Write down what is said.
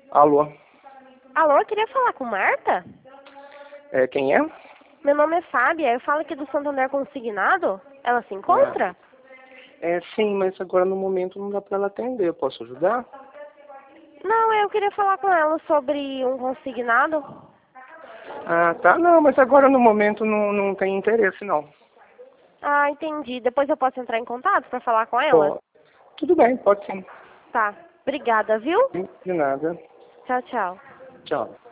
Alô? Alô, eu queria falar com Marta? Quem é? Meu nome é Fábia, eu falo aqui do Santander Consignado. Ela se encontra? Sim, mas agora no momento não dá pra ela atender. Eu posso ajudar? Não, eu queria falar com ela sobre um consignado. Ah, tá. Não, mas agora no momento não tem interesse, não. Ah, entendi. Depois eu posso entrar em contato para falar com ela? Pô, tudo bem, pode sim. Tá. Obrigada, viu? De nada. Tchau, tchau. Tchau.